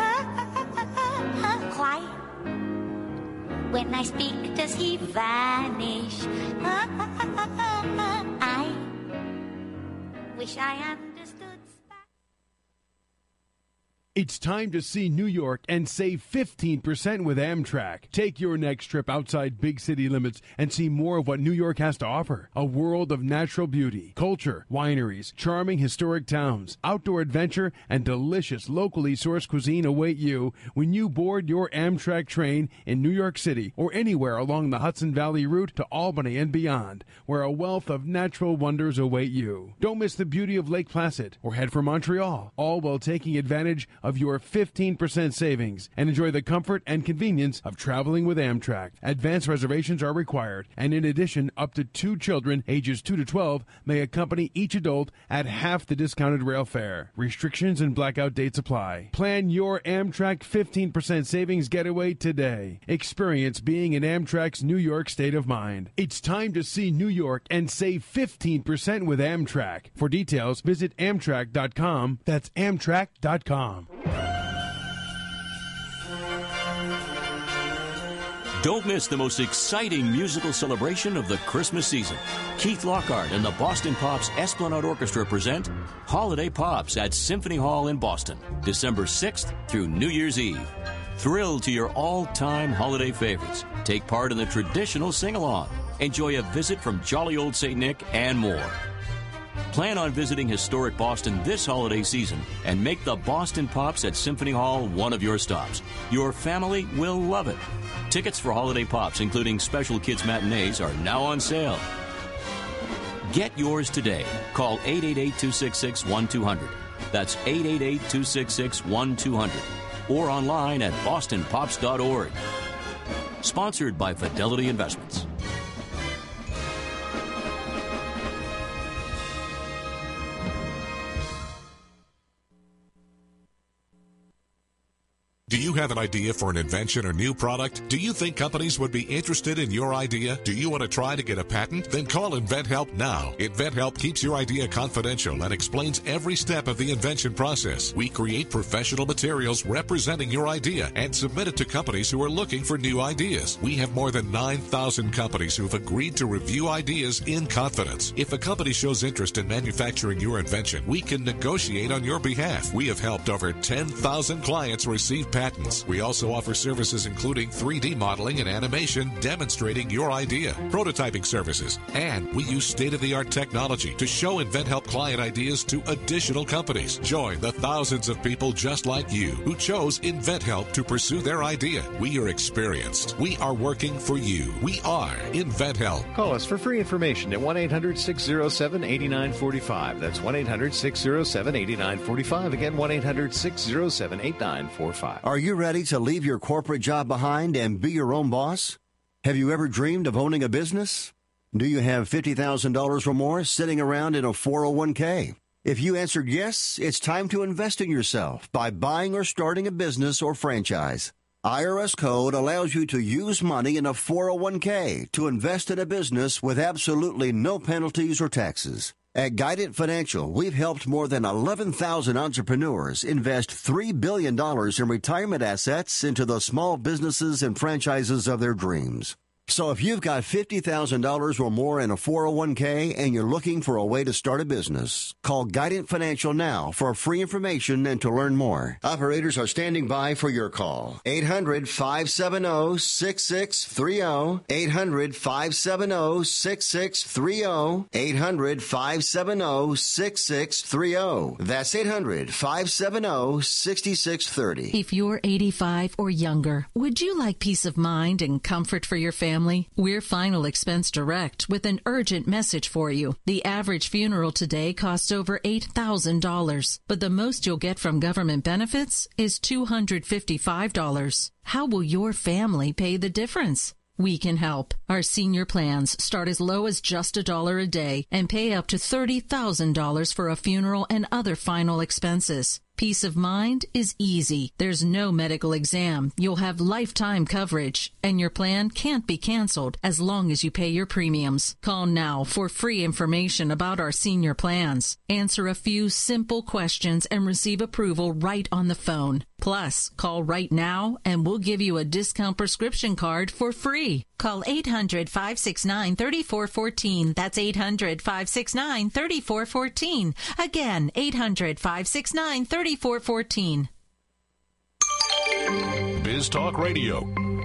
P: quiet. When I speak, does he vanish? I wish I understood.
E: It's time to see New York and save fifteen percent with Amtrak. Take your next trip outside big city limits and see more of what New York has to offer. A world of natural beauty, culture, wineries, charming historic towns, outdoor adventure, and delicious locally sourced cuisine await you when you board your Amtrak train in New York City or anywhere along the Hudson Valley route to Albany and beyond, where a wealth of natural wonders await you. Don't miss the beauty of Lake Placid or head for Montreal, all while taking advantage of your fifteen percent savings and enjoy the comfort and convenience of traveling with Amtrak. Advance reservations are required, and in addition, up to two children ages two to twelve may accompany each adult at half the discounted rail fare. Restrictions and blackout dates apply. Plan your Amtrak fifteen percent savings getaway today. Experience being in Amtrak's New York state of mind. It's time to see New York and save fifteen percent with Amtrak. For details, visit Amtrak dot com. That's Amtrak dot com.
K: Don't miss the most exciting musical celebration of the Christmas season. Keith Lockhart and the Boston Pops Esplanade Orchestra present Holiday Pops at Symphony Hall in Boston, December sixth through New Year's Eve. Thrill to your all-time holiday favorites. Take part in the traditional sing-along. Enjoy a visit from jolly old Saint Nick and more. Plan on visiting historic Boston this holiday season and make the Boston Pops at Symphony Hall one of your stops. Your family will love it. Tickets for Holiday Pops, including special kids matinees, are now on sale. Get yours today. Call eight eight eight, two six six, one two zero zero. That's eight eight eight, two six six, one two zero zero. Or online at boston pops dot org. Sponsored by Fidelity Investments.
Q: Do you have an idea for an invention or new product? Do you think companies would be interested in your idea? Do you want to try to get a patent? Then call InventHelp now. InventHelp keeps your idea confidential and explains every step of the invention process. We create professional materials representing your idea and submit it to companies who are looking for new ideas. We have more than nine thousand companies who have agreed to review ideas in confidence. If a company shows interest in manufacturing your invention, we can negotiate on your behalf. We have helped over ten thousand clients receive patents. Patents. We also offer services including three D modeling and animation demonstrating your idea, prototyping services, and we use state-of-the-art technology to show InventHelp client ideas to additional companies. Join the thousands of people just like you who chose InventHelp to pursue their idea. We are experienced. We are working for you. We are InventHelp.
O: Call us for free information at one eight hundred, six oh seven, eight nine four five. That's one eight hundred, six oh seven, eight nine four five. Again, one eight hundred, six oh seven, eight nine four five.
I: Are you ready to leave your corporate job behind and be your own boss? Have you ever dreamed of owning a business? Do you have fifty thousand dollars or more sitting around in a four oh one k? If you answered yes, it's time to invest in yourself by buying or starting a business or franchise. I R S Code allows you to use money in a four oh one k to invest in a business with absolutely no penalties or taxes. At Guidant Financial, we've helped more than eleven thousand entrepreneurs invest three billion dollars in retirement assets into the small businesses and franchises of their dreams. So if you've got fifty thousand dollars or more in a four oh one k and you're looking for a way to start a business, call Guidant Financial now for free information and to learn more. Operators are standing by for your call. eight hundred, five seven zero, six six three zero. eight hundred, five seven zero, six six three zero. eight hundred, five seven zero, six six three zero. That's eight hundred, five seven zero, six six three zero.
T: If you're eighty-five or younger, would you like peace of mind and comfort for your family? We're Final Expense Direct with an urgent message for you. The average funeral today costs over eight thousand dollars, but the most you'll get from government benefits is two hundred fifty-five dollars. How will your family pay the difference? We can help. Our senior plans start as low as just a dollar a day and pay up to thirty thousand dollars for a funeral and other final expenses. Peace of mind is easy. There's no medical exam. You'll have lifetime coverage, and your plan can't be canceled as long as you pay your premiums. Call now for free information about our senior plans. Answer a few simple questions and receive approval right on the phone. Plus, call right now and we'll give you a discount prescription card for free. Call eight hundred, five six nine, three four one four. That's eight hundred, five six nine, three four one four. Again, eight hundred, five six nine, three four one four.
Q: Biz Talk Radio.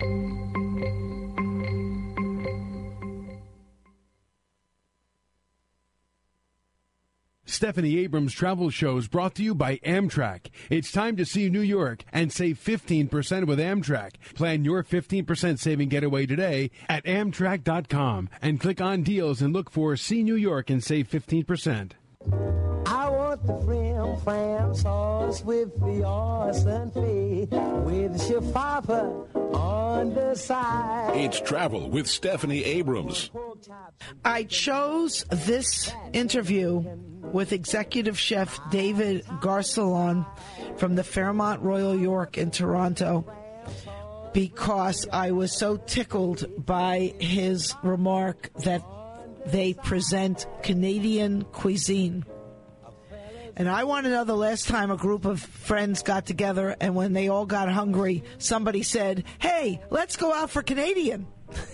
E: Stephanie Abrams Travel Shows brought to you by Amtrak. It's time to see New York and save fifteen percent with Amtrak. Plan your fifteen percent saving getaway today at Amtrak dot com and click on deals and look for See New York and save fifteen percent.
U: I want the frim fram sauce with the arson fee with shafapa on the side.
Q: It's Travel with Stephanie Abrams.
S: I chose this interview with executive chef David Garcelon from the Fairmont Royal York in Toronto because I was so tickled by his remark that they present Canadian cuisine. And I want to know the last time a group of friends got together and when they all got hungry, somebody said, hey, let's go out for Canadian.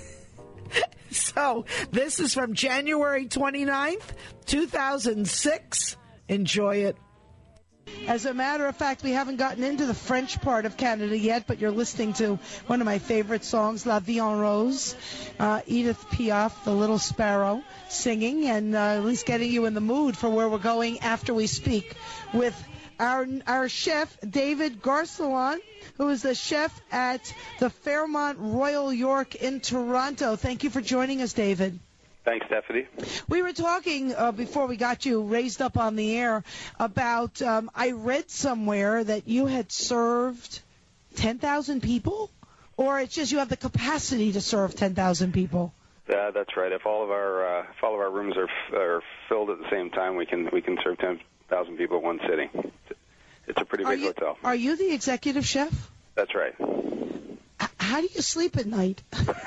S: So this is from January twenty-ninth, two thousand six. Enjoy it.
F: As a matter of fact, we haven't gotten into the French part of Canada yet, but you're listening to one of my favorite songs, La Vie en Rose, uh, Edith Piaf, The Little Sparrow, singing, and uh, at least getting you in the mood for where we're going after we speak with our our chef, David Garcelon, who is the chef at the Fairmont Royal York in Toronto. Thank you for joining us, David.
V: Thanks, Stephanie.
F: We were talking uh, before we got you raised up on the air about, um, I read somewhere that you had served ten thousand people, or it's just you have the capacity to serve ten thousand people?
V: Uh, that's right. If all of our uh, if all of our rooms are f- are filled at the same time, we can we can serve ten thousand people in one sitting. It's a pretty
F: are
V: big
F: you,
V: hotel.
F: Are you the executive chef?
V: That's right.
F: H- how do you sleep at night?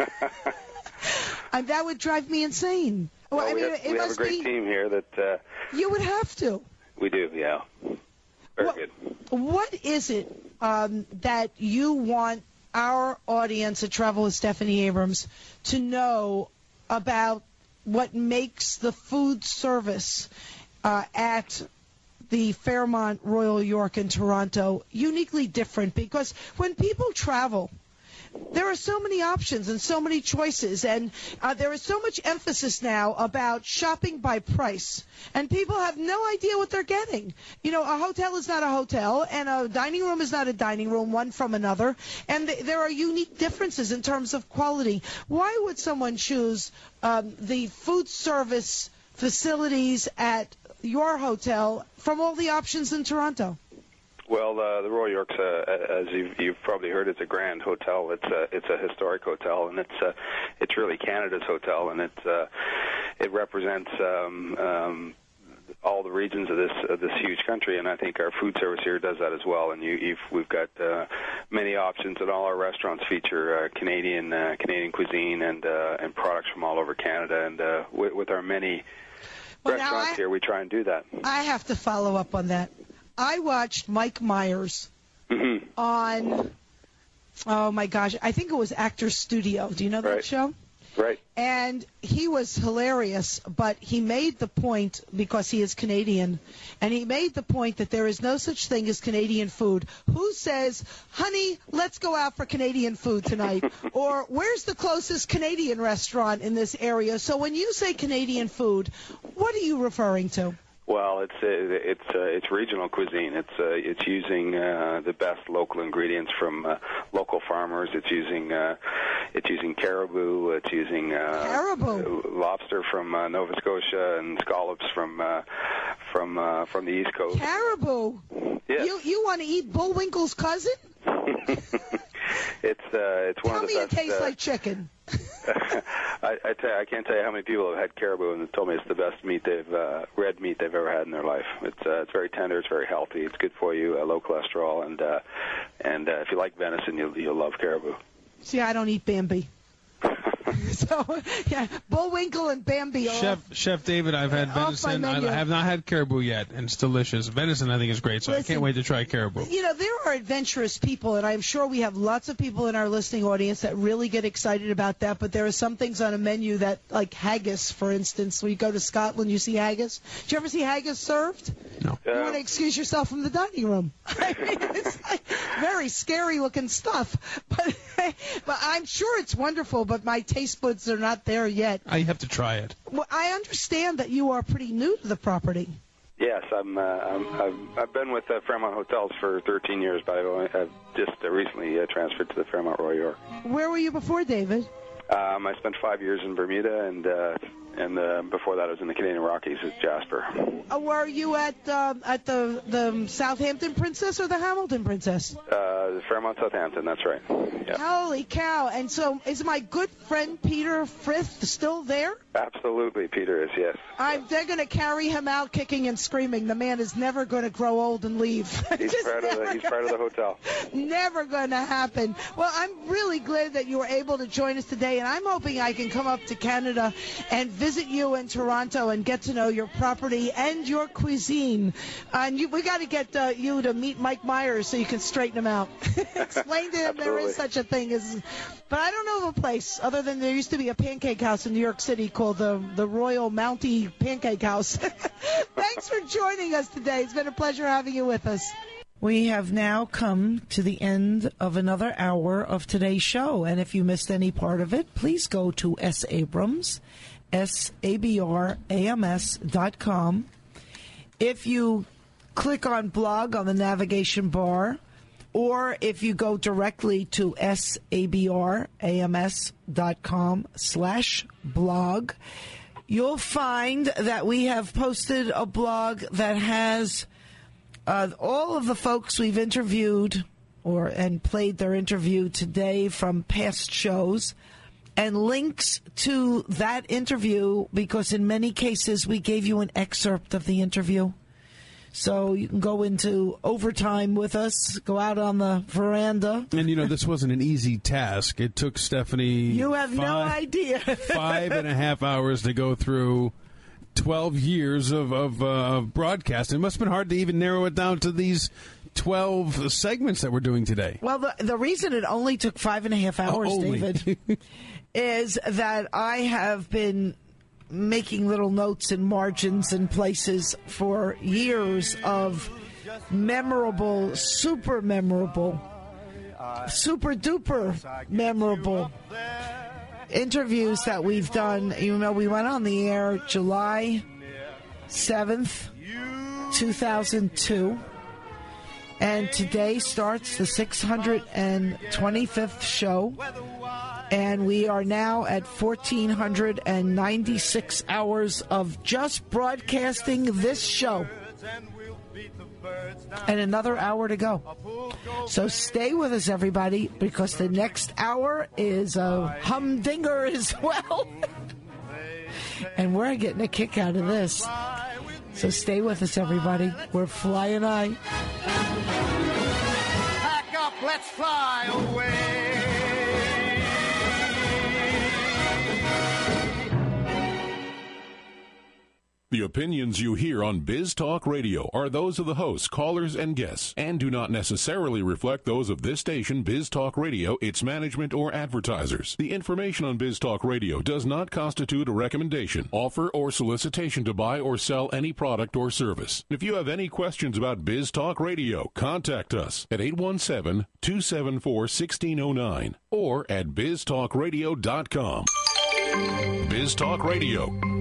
F: And that would drive me insane. Well,
V: well
F: I
V: we
F: mean,
V: have,
F: it
V: we
F: must
V: have a great
F: be,
V: team here that uh,
F: you would have to.
V: We do, yeah. Very
F: well,
V: good.
F: What is it um, that you want our audience at Travel with Stephanie Abrams to know about what makes the food service uh, at the Fairmont Royal York in Toronto uniquely different? Because when people travel, there are so many options and so many choices, and uh, there is so much emphasis now about shopping by price, and people have no idea what they're getting. You know, a hotel is not a hotel, and a dining room is not a dining room, one from another, and th- there are unique differences in terms of quality. Why would someone choose um, the food service facilities at your hotel from all the options in Toronto?
V: Well, uh, the Royal York's, uh, as you've, you've probably heard, it's a grand hotel. It's a it's a historic hotel, and it's uh, it's really Canada's hotel, and it uh, it represents um, um, all the regions of this of this huge country. And I think our food service here does that as well. And you, you've, we've got uh, many options, and all our restaurants feature uh, Canadian uh, Canadian cuisine and uh, and products from all over Canada. And uh, with, with our many
F: well,
V: restaurants
F: I,
V: here, we try and do that.
F: I have to follow up on that. I watched Mike Myers
V: mm-hmm.
F: on, oh my gosh, I think it was Actors Studio. Do you know that
V: right.
F: show?
V: Right.
F: And he was hilarious, but he made the point, because he is Canadian, and he made the point that there is no such thing as Canadian food. Who says, honey, let's go out for Canadian food tonight? Or where's the closest Canadian restaurant in this area? So when you say Canadian food, what are you referring to?
V: Well, it's uh, it's uh, it's regional cuisine. It's uh, it's using uh, the best local ingredients from uh, local farmers. It's using uh, it's using caribou. It's using uh,
F: caribou
V: lobster from uh, Nova Scotia and scallops from uh, from uh, from the East Coast.
F: Caribou.
V: Yes.
F: You you want to eat Bullwinkle's cousin?
V: It's uh, it's one
F: Tell
V: of the
F: me
V: best.
F: it tastes
V: uh,
F: like chicken.
V: I, I, tell you, I can't tell you how many people have had caribou and told me it's the best meat they've uh, red meat they've ever had in their life. It's uh, it's very tender, it's very healthy, it's good for you, uh, low cholesterol, and uh, and uh, if you like venison, you'll you'll love caribou.
F: See, I don't eat Bambi. So, yeah, Bullwinkle and Bambi. Are
E: Chef
F: off,
E: Chef David, I've had
F: off my
E: venison. I
F: menu.
E: have not had caribou yet, and it's delicious. Venison, I think, is great, so I
F: Listen,
E: can't wait to try caribou.
F: You know, there are adventurous people, and I'm sure we have lots of people in our listening audience that really get excited about that, but there are some things on a menu that, like haggis, for instance. When you go to Scotland, you see haggis. Did you ever see haggis served?
E: No.
F: You want to excuse yourself from the dining room. I mean, it's like very scary-looking stuff. But, but I'm sure it's wonderful, but my taste buds are not there yet.
E: I have to try it.
F: Well, I understand that you are pretty new to the property.
V: Yes, I'm. Uh, I'm I've, I've been with uh, Fairmont Hotels for thirteen years, but I've, only, I've just uh, recently uh, transferred to the Fairmont Royal York.
F: Where were you before, David?
V: Um, I spent five years in Bermuda, and uh, and uh, before that, I was in the Canadian Rockies at Jasper.
F: Uh, were you at uh, at the the Southampton Princess or the Hamilton Princess?
V: Uh, Fairmont Southampton, that's right. Yeah.
F: Holy cow! And so, is my good friend Peter Frith still there?
V: Absolutely, Peter is, yes.
F: I'm, they're going to carry him out kicking and screaming. The man is never going to grow old and leave.
V: He's part of the, he's part of the hotel.
F: Never going to happen. Well, I'm really glad that you were able to join us today, and I'm hoping I can come up to Canada and visit you in Toronto and get to know your property and your cuisine. And you, we got to get uh, you to meet Mike Myers so you can straighten him out. Explain to him there is such a thing as... But I don't know of a place other than there used to be a pancake house in New York City called the the Royal Mountie Pancake House. Thanks for joining us today. It's been a pleasure having you with us. We have now come to the end of another hour of today's show. And if you missed any part of it, please go to S. Abrams, S A B R A M S dot com. If you click on blog on the navigation bar, or if you go directly to S A B R A M S dot com slash blog, you'll find that we have posted a blog that has uh, all of the folks we've interviewed or and played their interview today from past shows, and links to that interview, because in many cases we gave you an excerpt of the interview. So you can go into overtime with us, go out on the veranda.
E: And, you know, this wasn't an easy task. It took Stephanie...
F: You have
E: five,
F: no idea.
E: five and a half hours to go through twelve years of, of uh, broadcast. It must have been hard to even narrow it down to these twelve segments that we're doing today.
F: Well, the, the reason it only took five and a half hours,
E: oh,
F: David, is that I have been making little notes and margins and places for years of memorable, super memorable, super duper memorable interviews that we've done. You know, we went on the air July seventh, two thousand two. And today starts the six hundred twenty-fifth show. And we are now at one thousand four hundred ninety-six hours of just broadcasting this show. And another hour to go. So stay with us, everybody, because the next hour is a humdinger as well. And we're getting a kick out of this. So stay with us, everybody. We're flying high.
U: Pack up, let's fly away.
B: The opinions you hear on Biz Talk Radio are those of the hosts, callers, and guests, and do not necessarily reflect those of this station, Biz Talk Radio, its management, or advertisers. The information on Biz Talk Radio does not constitute a recommendation, offer, or solicitation to buy or sell any product or service. If you have any questions about Biz Talk Radio, contact us at eight one seven, two seven four, one six zero nine or at biz talk radio dot com. Biz Talk Radio,